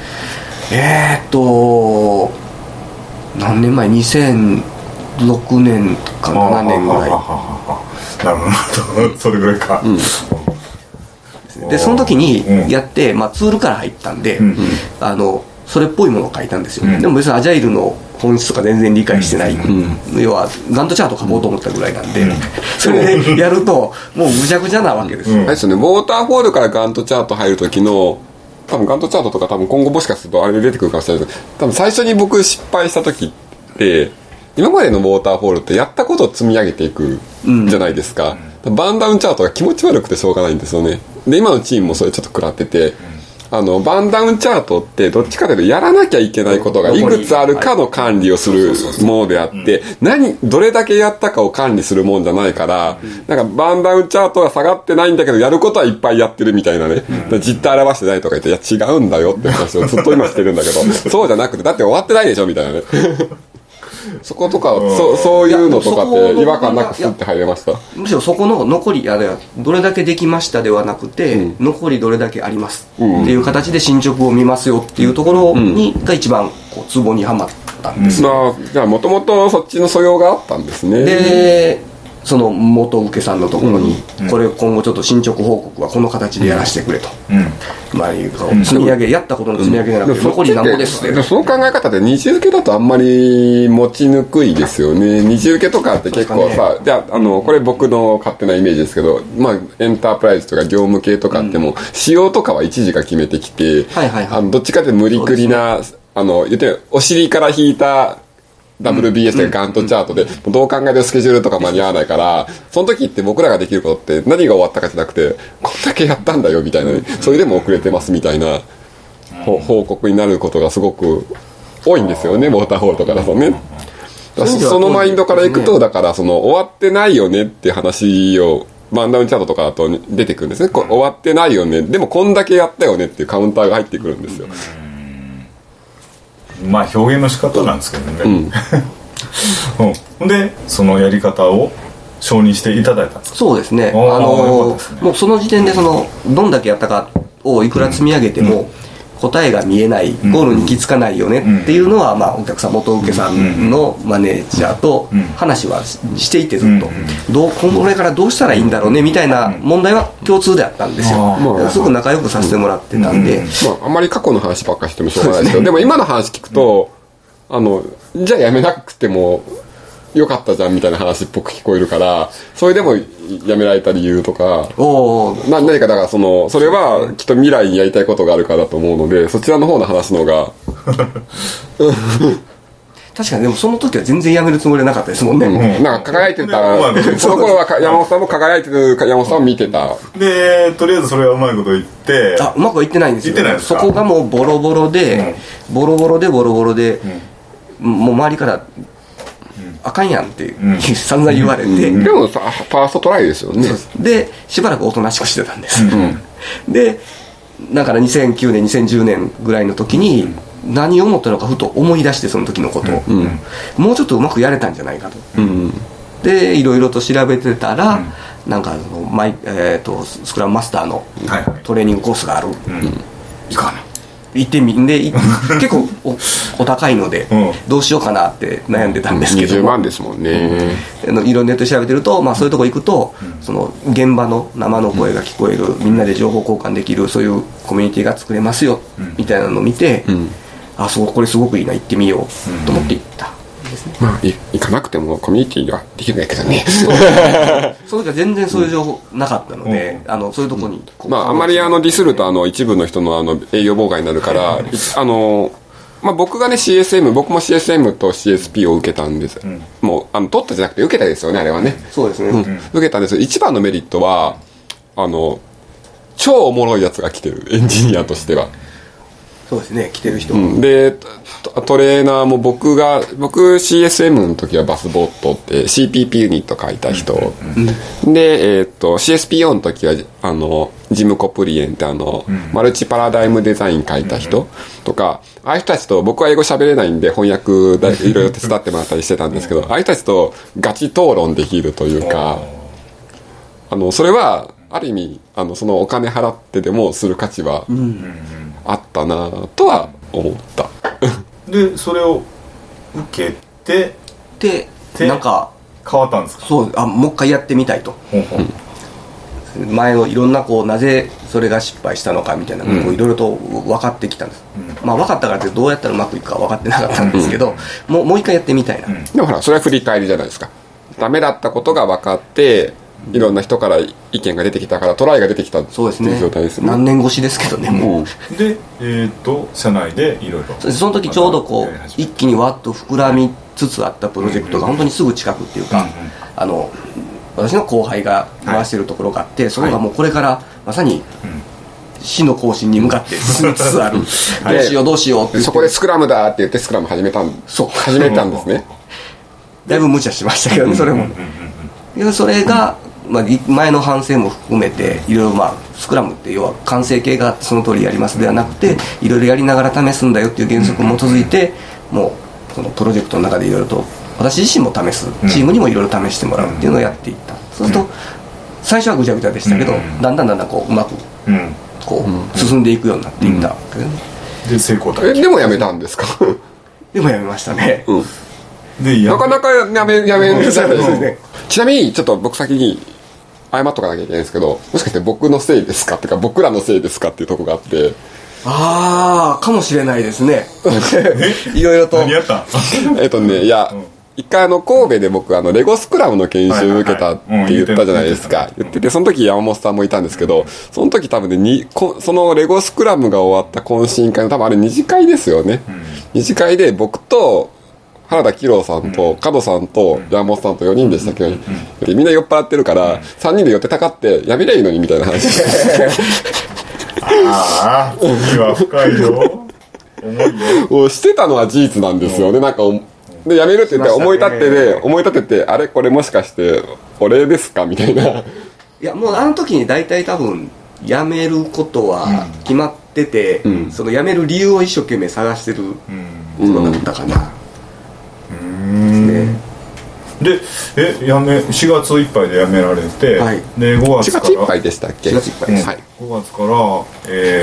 Speaker 3: 何年前？2006年とか7年ぐらい。
Speaker 1: なるほど、それぐらいか。
Speaker 3: でその時にやって、まあ、ツールから入ったんで、それっぽいものを書いたんですよ。でも別にアジャイルの本質とか全然理解してない、要はガントチャート書こうと思ったぐらいなんで、それでやるともうぐちゃぐちゃなわけですよ。
Speaker 2: あれですよね、ウォーターホールからガントチャート入る時の多分ガントチャートとか多分今後もしかするとあれで出てくるかもしれないですけど、多分最初に僕失敗した時って今までのウォーターホールってやったことを積み上げていくじゃないですか、バーンダウンチャートが気持ち悪くてしょうがないんですよね。で今のチームもそれちょっと食らってて、バーンダウンチャートってどっちかというとやらなきゃいけないことがいくつあるかの管理をするものであって、どれだけやったかを管理するもんじゃないから、なんかバーンダウンチャートが下がってないんだけどやることはいっぱいやってるみたいなね、実態表してないとか言って、いや違うんだよって話をずっと今してるんだけどそうじゃなくて、だって終わってないでしょみたいなねそことかそういうのとかって違和感なくスッて入れました？
Speaker 3: むしろそこの残りどれだけできましたではなくて、残りどれだけありますっていう形で進捗を見ますよっていうところが一番こうツボにはまったんです、
Speaker 2: じゃあもともとそっちの素養があったんですね。
Speaker 3: でその元請けさんのところに、これ今後ちょっと進捗報告はこの形でやらせてくれと、積み上げやったことの積み上げじゃなくて残り何個ですって。
Speaker 2: その考え方で二次受けだとあんまり持ちにくいですよね。二次受けとかって結構さ、じゃあこれ僕の勝手なイメージですけど、エンタープライズとか業務系とかっても仕様とかは一時が決めてきて、どっちかって無理くりな、言ってお尻から引いたWBS とかガントチャートでどう考えてもスケジュールとか間に合わないから、その時って僕らができることって何が終わったかじゃなくて、こんだけやったんだよみたいな、それでも遅れてますみたいな報告になることがすごく多いんですよね、ウォーターホールとかだとね。そのマインドからいくと、だから終わってないよねって話をバンダウンチャートとかだと出てくるんですね。終わってないよね、でもこんだけやったよねっていうカウンターが入ってくるんですよ。
Speaker 1: 表現の仕方なんですけどね。でそのやり方を承認していただいたんですか？
Speaker 3: そうですね。もうその時点でどんだけやったかをいくら積み上げても、答えが見えない、ゴールに行き着かないよねっていうのは、お客さん、元請けさんのマネージャーと話はしていて、ずっとこれからどうしたらいいんだろうねみたいな問題は共通であったんですよ。すごく仲良くさせてもらってたんで、
Speaker 2: あんまり過去の話ばっかりしてもしょうがないですけど、でも今の話聞くと、じゃあやめなくてもよかったじゃんみたいな話っぽく聞こえるから、それでもやめられた理由とか、何かだからそれはきっと未来にやりたいことがあるからだと思うので、そちらの方の話の方が
Speaker 3: 確かに。でもその時は全然やめるつもりはなかったですもんね。
Speaker 2: なんか輝いてた、その頃は山本さんも輝いてる山本さんを見てた。
Speaker 1: でとりあえずそれはうまいこと言って、
Speaker 3: うまくはいってないんですよ。
Speaker 1: 言ってないですか？
Speaker 3: そこがもうボロボロで、ボロボロで、もう周りからあかんやんって散々言われて、
Speaker 2: でもさ、ファーストトライですよね。
Speaker 3: でしばらくおとなしくしてたんです、でだから2009年2010年ぐらいの時に何を思ったのかふと思い出して、その時のことを、もうちょっとうまくやれたんじゃないかと、でいろいろと調べてたら、なんかスクラムマスターのトレーニングコースがある、いかな行ってみんで結構 お高いので、どうしようかなって悩んでたんですけど、
Speaker 2: 20万ですもんね。
Speaker 3: いろんなネットで調べてると、そういうとこ行くと、その現場の生の声が聞こえる、みんなで情報交換できる、そういうコミュニティが作れますよ、みたいなのを見て、これすごくいいな、行ってみようと思って行ったんですね。
Speaker 2: 行かなくてもコミュニティはできるんだけどね。
Speaker 3: その時は全然そういう情報なかったので、そういうとこに
Speaker 2: あんまりディスると一部の人の営業妨害になるから僕がね 僕も CSM と CSP を受けたんです、もう取ったじゃなくて受けたですよね、あれはね。
Speaker 3: そうですね、
Speaker 2: 受けたんです。一番のメリットは超おもろいやつが来てる、エンジニアとしては。
Speaker 3: そうですね、来てる人も、
Speaker 2: でトレーナーも僕 CSM の時はバスボットって CPP ユニット書いた人、でCSPO の時はジム・コプリエンってマルチパラダイムデザイン書いた人とか、ああいう人たちと、僕は英語喋れないんで翻訳いろいろ手伝ってもらったりしてたんですけど、ああいう人たちとガチ討論できるというか、それはある意味そのお金払ってでもする価値はあったなとは思った
Speaker 1: でそれを受けて
Speaker 3: なんか
Speaker 1: 変わったんですか？
Speaker 3: そう、もう一回やってみたいと、前のいろんななぜそれが失敗したのかみたいなのをいろいろと分かってきたんです、分かったからってどうやったらうまくいくか分かってなかったんですけど、もう一回やってみたいな、
Speaker 2: でもほらそれは振り返りじゃないですか。ダメだったことが分かっていろんな人から意見が出てきたからトライが出てきたっていう状態ですね。
Speaker 3: 何年越しですけどね、もう。
Speaker 1: で社内でいろいろ
Speaker 3: その時ちょうど一気にわっと膨らみつつあったプロジェクトが本当にすぐ近くっていうか、私の後輩が回してるところがあって、それがもうこれからまさに死の行進に向かって進みつつあるどうしようって
Speaker 2: そこでスクラムだって言ってスクラム始めたんですね。
Speaker 3: だいぶ無茶しましたけどね、それも。それが前の反省も含めていろいろスクラムって要は完成形があってその通りやりますではなくて、いろいろやりながら試すんだよっていう原則に基づいて、もうそのプロジェクトの中でいろいろと私自身も試す、チームにもいろいろ試してもらうっていうのをやっていった。そうすると最初はぐちゃぐちゃでしたけど、だんだんこううまくこう進んでいくようになっていったわけでね。
Speaker 1: で成功体験。
Speaker 2: でもやめたんですか？
Speaker 3: でもやめましたね。
Speaker 1: で
Speaker 2: なかなかやめない
Speaker 3: そうですね。
Speaker 2: ちなみにちょっと僕先に謝っとかなきゃいけないんですけど、もしかして僕のせいですかっていうか僕らのせいですかっていうところがあって、
Speaker 3: ああかもしれないですね。いろいろと。
Speaker 1: 何やったん？
Speaker 2: いや、一回神戸で僕レゴスクラムの研修受けたって言ったじゃないですか。言ってて、その時山本さんもいたんですけど、その時多分ね、そのレゴスクラムが終わった懇親会の多分あれ二次会ですよね。二次会で僕と原田紀郎さんと門さんと山本さんと4人でしたけど、みんな酔っ払ってるから3人で寄ってたかってやめりゃいいのにみたいな話。
Speaker 1: ああ次は深いよ。重いよ。
Speaker 2: してたのは事実なんですよね。なんかでやめるって言って思い立てて、あれこれもしかして俺ですかみたいな。
Speaker 3: いやもうあの時に大体多分やめることは決まってて、そのやめる理由を一生懸命探してることだったかな。
Speaker 1: で4月いっぱいで辞められて、
Speaker 3: はい、
Speaker 1: で5月から
Speaker 2: 4月いっぱいでしたっけ？4
Speaker 3: 月いっぱいです、
Speaker 2: はい、
Speaker 1: 5月から、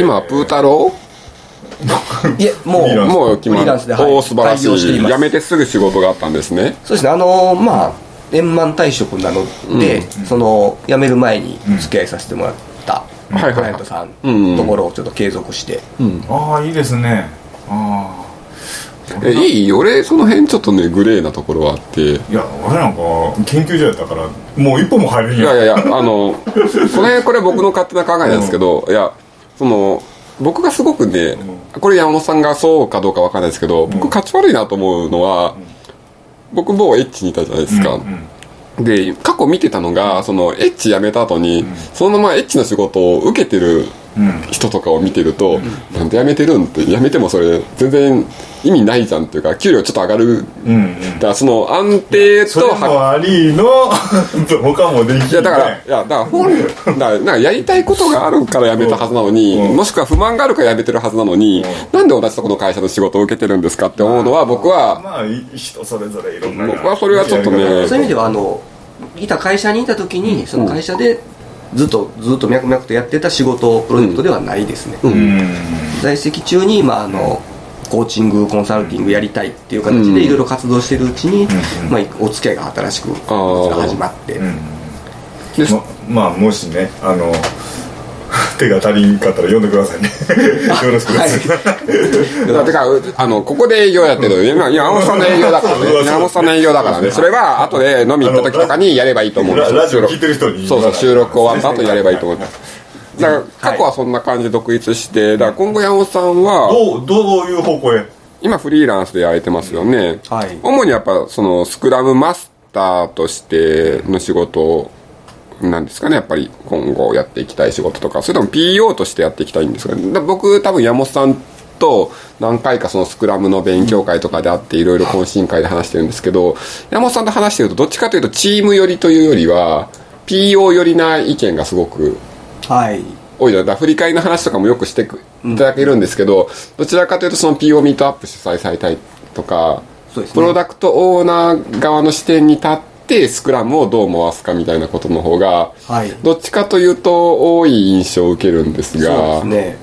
Speaker 2: 今はプー太郎
Speaker 3: いえもう
Speaker 2: 決まる。
Speaker 3: 素晴らしい。
Speaker 2: 辞めてすぐ仕事があったんですね。
Speaker 3: そうですね。まあ円満退職なので、その辞める前に付き合いさせてもらったクライアントさんのところをちょっと継続して、
Speaker 1: ああいいですね。ああ
Speaker 2: 俺その辺ちょっとねグレーなところはあって、
Speaker 1: いや俺なんか研究所やったからもう一歩も入るんや。
Speaker 2: いやこれ僕の勝手な考えなんですけど、いや僕がすごくね、これ山本さんがそうかどうかわかんないですけど、僕勝ち悪いなと思うのは、僕もうエッチにいたじゃないですか。で過去見てたのがそのエッチやめた後に、そのままエッチの仕事を受けてる人とかを見てると、なんで辞めてるんって辞めてもそれ全然意味ないじゃんっていうか、給料ちょっと上がる、だからその安定と
Speaker 1: それもありの他もできる。
Speaker 2: だからやりたいことがあるから辞めたはずなのに、もしくは不満があるから辞めてるはずなのに、なんで同じとこの会社の仕事を受けてるんですかって思うのは、僕は
Speaker 1: まあ人それぞれいろんな、
Speaker 2: 僕はそれはちょっとね、
Speaker 3: そういう意味ではいた会社にいた時にその会社でずっと脈々とやってた仕事プロジェクトではないですね。在籍中にコーチングコンサルティングやりたいっていう形でいろいろ活動してるうちに、お付き合いが新しく始まって、
Speaker 1: まあもしね手が足りんかったら呼んでくださいね。よろしくです。
Speaker 2: てかここで営業やってる山本さんの営業だからね。山本さんの営業だからね。それは後で飲み行った時とかにやればいいと思うんですよ。
Speaker 1: ラジオ聞いてる人に。
Speaker 2: そう収録終わった後やればいいと思うんです。だから過去はそんな感じで独立して、だから今後山本さんは
Speaker 1: どういう方向へ？
Speaker 2: 今フリーランスでやられてますよね。主にやっぱそのスクラムマスターとしての仕事なんですかね。やっぱり今後やっていきたい仕事とか、それとも PO としてやっていきたいんですかね。僕多分山本さんと何回かそのスクラムの勉強会とかで会っていろいろ懇親会で話してるんですけど、山本さんと話してるとどっちかというとチーム寄りというよりは PO 寄りな意見がすごく多いので、振り返りの話とかもよくしていただけるんですけど、どちらかというとその PO ミートアップ主催されたいとか、プロダクトオーナー側の視点に立ってスクラムをどう回すかみたいなことの方が、どっちかというと多い印象を受けるんですが。
Speaker 3: そうですね。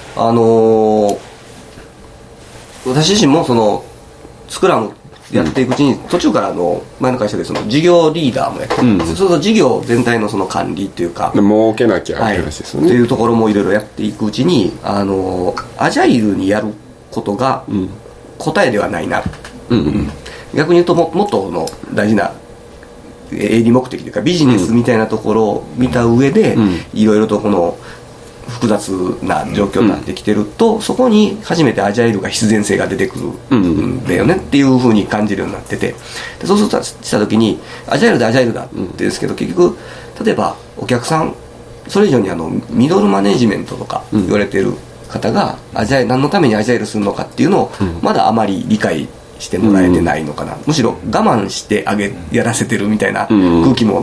Speaker 3: 私自身もそのスクラムやっていくうちに、途中から前の会社でその事業リーダーもやって、そうすると事業全体のその管理というか
Speaker 2: 儲けなきゃって話ですよね、
Speaker 3: っていうところもいろいろやっていくうちにアジャイルにやることが答えではないな、逆に言うともっと大事な営利目的というかビジネスみたいなところを見た上で、いろいろとこの複雑な状況になってきてると、そこに初めてアジャイルが必然性が出てくるんだよねっていう風に感じるようになってて、でそうした時にアジャイルだって言うんですけど、結局例えばお客さんそれ以上にミドルマネジメントとか言われてる方が何のためにアジャイルするのかっていうのをまだあまり理解してもらえてないのかな、むしろ我慢してやらせてるみたいな空気も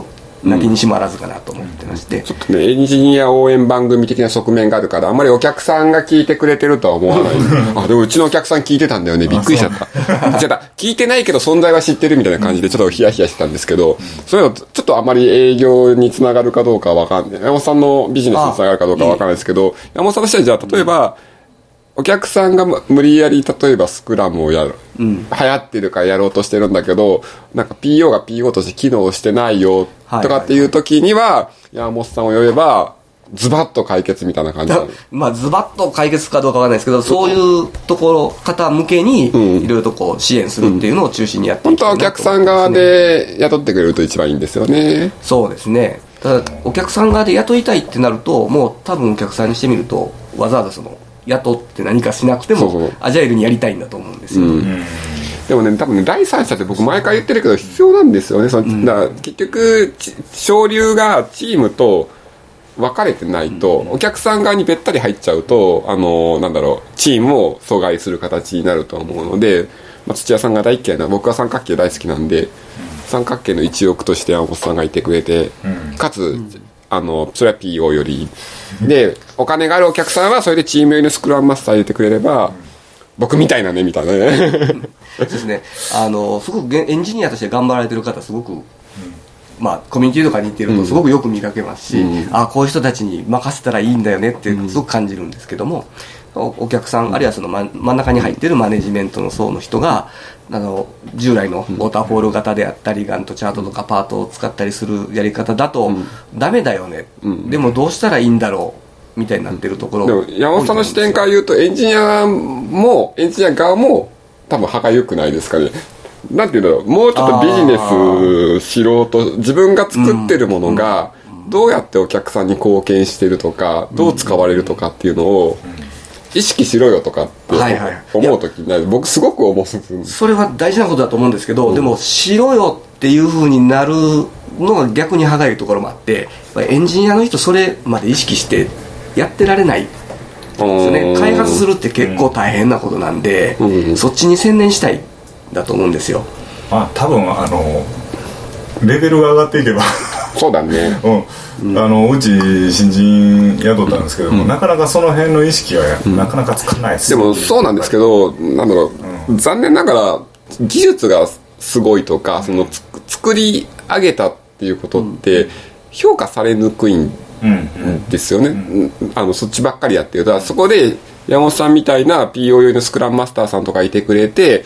Speaker 3: なきにしもあらずかなと思ってまして、
Speaker 2: ちょっとねエンジニア応援番組的な側面があるからあんまりお客さんが聞いてくれてるとは思わないあでもうちのお客さん聞いてたんだよね、びっくりしちゃった聞いてないけど存在は知ってるみたいな感じでちょっとヒヤヒヤしてたんですけど、そういうのちょっとあまり営業につながるかどうかは分かんない、山本さんのビジネスにつながるかどうかは分かんないですけど、山本さんとしてはじゃあ例えば、お客さんが無理やり例えばスクラムをやる、流行ってるからやろうとしてるんだけどなんか PO が PO として機能してないよとかっていう時には山本さんを呼べばズバッと解決みたいな感じなの。
Speaker 3: まあズバッと解決かどうかわかんないですけど、そういうところ方向けにいろいろとこう支援するっていうのを中心にやっていきたいなと思いますね。
Speaker 2: 本当はお客さん側で雇ってくれると一番いいんですよね。
Speaker 3: そうですね。ただお客さん側で雇いたいってなるともう多分お客さんにしてみるとわざわざその雇って何かしなくてもアジャイルにやりたいんだと思うんですよ、
Speaker 2: でもね多分ね第三者って僕毎回言ってるけど必要なんですよね。だから結局省流がチームと分かれてないと、お客さん側にべったり入っちゃうとなんだろうチームを阻害する形になると思うので、土屋さんが大嫌いな僕は三角形大好きなんで、三角形の一翼として山本さんがいてくれて、かつそれは PO よりでお金があるお客さんはそれでチーム用のスクラムマスター入れてくれれば、僕みたいなねみたいなね
Speaker 3: そうですね。すごくエンジニアとして頑張られてる方すごく、コミュニティとかに行ってるとすごくよく見かけますし、こういう人たちに任せたらいいんだよねってすごく感じるんですけども、お客さんあるいはその真ん中に入ってるマネジメントの層の人が従来のウォーターフォール型であったりガントチャートとかパートを使ったりするやり方だとダメだよね、でもどうしたらいいんだろうみたいになってるところ、
Speaker 2: でも山本さんの視点から言うとエンジニア側も多分歯が良くないですかね。なんていうんだろう、もうちょっとビジネス知ろうと自分が作ってるものがどうやってお客さんに貢献してるとかどう使われるとかっていうのを意識しろよとかって思う時になる。僕すごく思うんです。
Speaker 3: それは大事なことだと思うんですけど、でもしろよっていう風になるのが逆に歯がゆいところもあって、エンジニアの人それまで意識してやってられないですよね。開発するって結構大変なことなんで、そっちに専念したいだと思うんですよ。
Speaker 1: 多分レベルが上がっていけば
Speaker 2: そうだね、
Speaker 1: うち新人雇ったんですけども、なかなかその辺の意識はなかなかつかないです、
Speaker 2: でもそうなんですけど、なんだろう、残念ながら技術がすごいとかその作り上げたっていうことって評価されにくいんですよね、そっちばっかりやってると。そこで山本さんみたいな PO 用のスクラムマスターさんとかいてくれて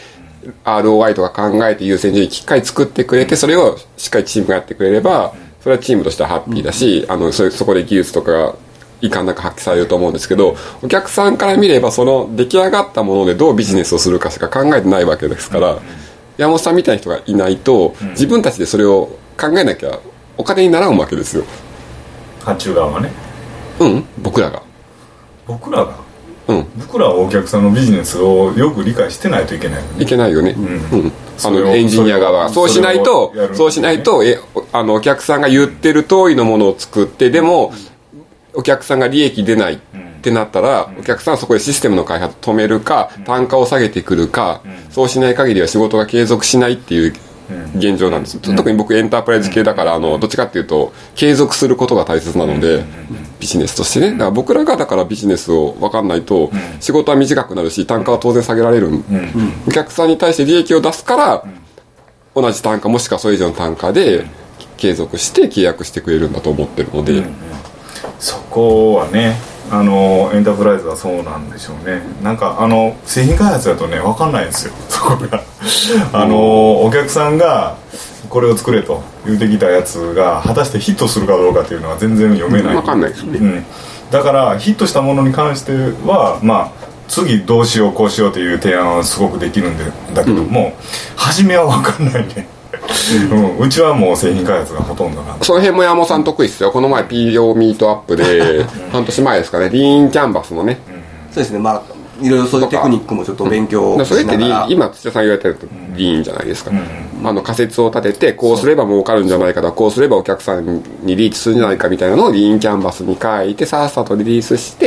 Speaker 2: ROI とか考えて優先順位しっかり作ってくれて、それをしっかりチームがやってくれればそれはチームとしてはハッピーだし、そこで技術とかがいかんなく発揮されると思うんですけど、お客さんから見ればその出来上がったものでどうビジネスをするかしか考えてないわけですから、山本さんみたいな人がいないと自分たちでそれを考えなきゃお金にならんわけですよ。
Speaker 1: 発注側はね。
Speaker 2: 僕らが
Speaker 1: 僕らはお客さんのビジネスをよく理解してないといけないよね。
Speaker 2: いけないよね、エンジニア側はそうしないとお客さんが言ってる通りのものを作って、でもお客さんが利益出ないってなったら、お客さんはそこでシステムの開発止めるか単価を下げてくるか、そうしない限りは仕事が継続しないっていう現状なんです。特に僕エンタープライズ系だからどっちかっていうと継続することが大切なので、ビジネスとしてね。だから僕らがだからビジネスを分かんないと仕事は短くなるし単価は当然下げられる、お客さんに対して利益を出すから同じ単価もしくはそれ以上の単価で継続して契約してくれるんだと思ってるので、
Speaker 1: そこはねエンタープライズはそうなんでしょうね。なんか製品開発だとね分かんないんですよ、そこがお客さんがこれを作れと言うてきたやつが果たしてヒットするかどうかっていうのは全然読めない。
Speaker 2: 分かんないですね、
Speaker 1: だからヒットしたものに関しては次どうしようこうしようという提案はすごくできるんだけども、初めは分かんないねうちはもう製品開発がほとんどなんで、
Speaker 2: その辺も山本さん得意ですよ。この前 PO ミートアップで半年前ですかね、リーンキャンバスのね、
Speaker 3: そうですね、いろいろそういうテクニックもちょっと勉強しながら、
Speaker 2: それって今土屋さん言われてるとリーンじゃないですか、仮説を立ててこうすれば儲かるんじゃないかとか、こうすればお客さんにリーチするんじゃないかみたいなのをリーンキャンバスに書いてさっさとリリースして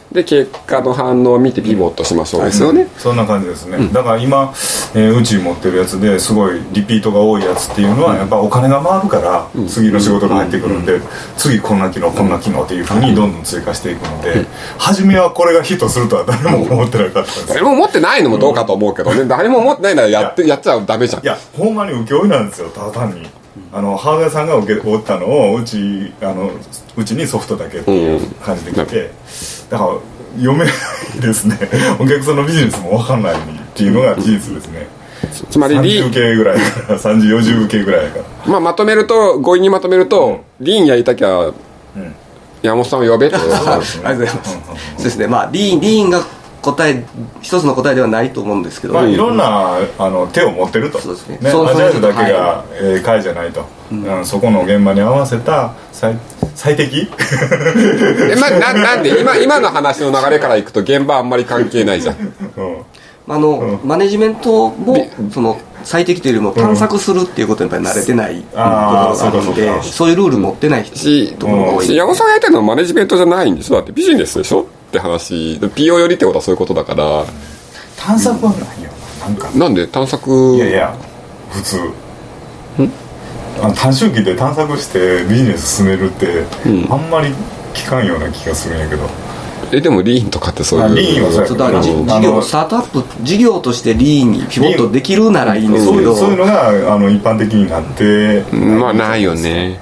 Speaker 2: で結果の反応を見てピボットしましょうですよね、
Speaker 1: そんな感じですね、だから今、うち持ってるやつですごいリピートが多いやつっていうのはやっぱお金が回るから次の仕事が入ってくるんで、次こんな機能こんな機能っていうふうにどんどん追加していくので、初めはこれがヒットするとは誰も思ってなかったんですよ。
Speaker 2: 誰も思ってないのもどうかと思うけどね、誰も思ってないならやっちゃダメじゃん。
Speaker 1: いやほんまに請負なんですよ。ただ単にハードウェアさんが請け負ったのをうちにソフトだけっていう感じで来て、だから読めないですね。お客さんのビジネスも分かんないっていうのが事実ですね。
Speaker 2: つまり
Speaker 1: 30系ぐらいだから30、40系ぐらいだから、
Speaker 2: まとめると強引にまとめると、リーンやりたきゃ、山本さんを呼べってことですね。
Speaker 3: ありがとうございます。そうですね。リーンが一つの答えではないと思うんですけど、
Speaker 1: いろんな手を持ってると。
Speaker 3: そうですね。
Speaker 1: アジャイルだけが会じゃないと、そこの現場に合わせた最適
Speaker 2: なんで今の話の流れからいくと現場あんまり関係ないじゃん。
Speaker 3: マネジメントもその最適というよりも探索するっていうことにやっぱり慣れてないところがあるので、そういうルール持ってないところが多い。
Speaker 2: 山本さんがやってるのはマネジメントじゃないんでしょ。だってビジネスでしょって話。 PO よりってことはそういうことだから。
Speaker 1: 探索はないよ
Speaker 2: なんで探索。
Speaker 1: いや普通短周期で探索してビジネス進めるって、あんまり聞かんような気がするんやけど。
Speaker 2: でもリーンとかってそういう
Speaker 1: リーンはそうや
Speaker 3: スタートアップ事業としてリーンにピボットできるならいいんですけど、
Speaker 1: そういうのが一般的になって
Speaker 2: ないよね。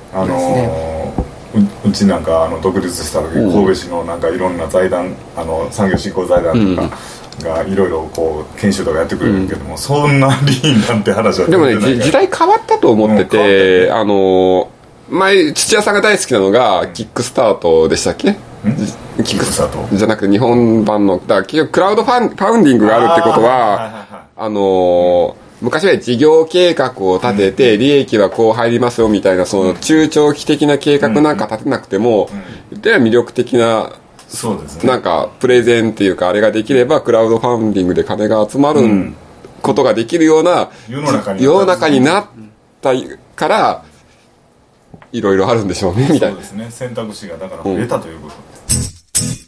Speaker 1: うちなんか独立した時、神戸市のなんかいろんな財団産業振興財団とかがいろいろこう研修とかやってくれるけども、そんなリーンなんて話は
Speaker 2: でもね、時代変わったと思ってて、前土屋さんが大好きなのがキックスタートでしたっけ。
Speaker 1: キックスタート
Speaker 2: じゃなくて日本版の、だから結局クラウドファウンディングがあるってことは、昔は事業計画を立てて利益はこう入りますよみたいな、その中長期的な計画なんか立てなくても、では魅力的な、
Speaker 1: そうですね、
Speaker 2: なんかプレゼンっていうかあれができればクラウドファウンディングで金が集まることができるような世の中になったからいろいろあるんでしょうねみたいな。
Speaker 1: そうですね、選択肢がだから増えたということです。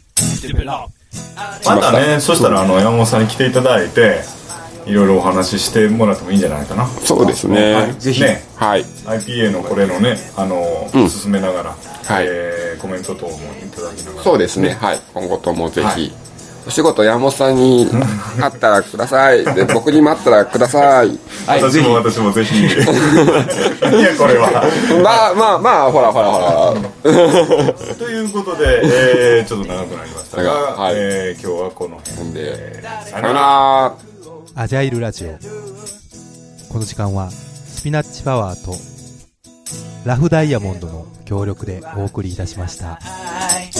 Speaker 1: またね、そしたら山本さんに来ていただいていろいろお話ししてもらってもいいんじゃないかな。
Speaker 2: そうですね、
Speaker 1: はい、ぜひね、
Speaker 2: はい、
Speaker 1: IPA のこれのね進めながら、コメント等もいただきながら、
Speaker 2: そうですね、はい、今後ともぜひ、お仕事山本さんにあったらください。で僕にもあったらください。
Speaker 1: 私もぜひ。いやこれは。
Speaker 2: まあほら。
Speaker 1: ということで、ちょっと長くなりましたが、今日はこの辺で。
Speaker 2: さよなら。
Speaker 4: アジャイルラジオ。この時間はスピナッチパワーとラフダイヤモンドの協力でお送りいたしました。